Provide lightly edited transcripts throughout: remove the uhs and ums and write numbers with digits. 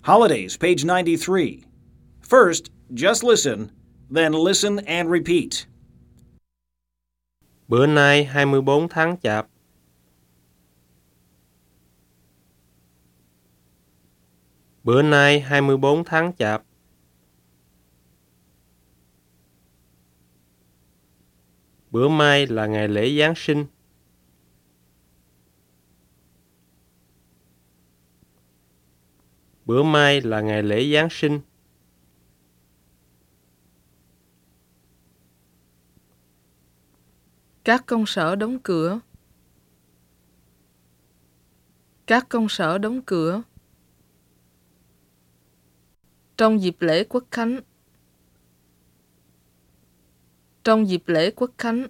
Holidays, page 93. First, just listen, then listen and repeat. Bữa nay 24 tháng Chạp. Bữa nay 24 tháng Chạp. Bữa mai là ngày lễ Giáng sinh. Bữa mai là ngày lễ Giáng sinh. Các công sở đóng cửa. Các công sở đóng cửa. Trong dịp lễ Quốc khánh. Trong dịp lễ Quốc khánh.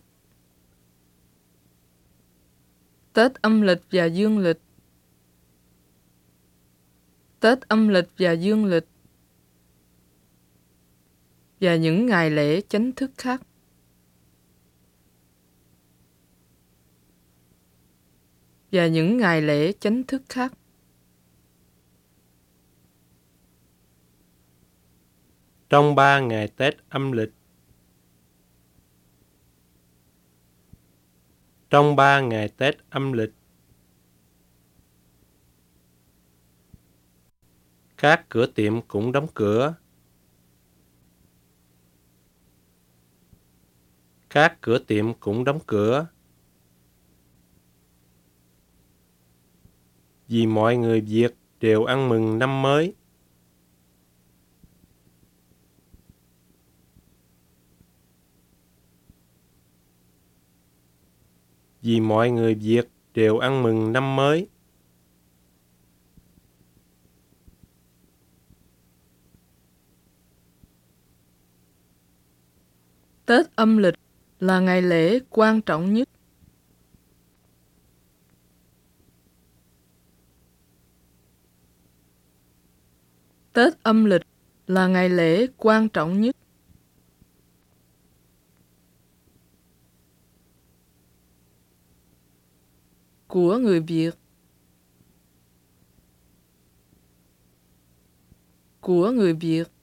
Tết âm lịch và dương lịch. Tết âm lịch và dương lịch. Và những ngày lễ chánh thức khác. Và những ngày lễ chánh thức khác. Trong 3 ngày Tết âm lịch. Trong 3 ngày Tết âm lịch. Các cửa tiệm cũng đóng cửa. Các cửa tiệm cũng đóng cửa. Vì mọi người Việt đều ăn mừng năm mới. Vì mọi người Việt đều ăn mừng năm mới. Tết âm lịch là ngày lễ quan trọng nhất. Tết âm lịch là ngày lễ quan trọng nhất. Của người Việt. Của người Việt.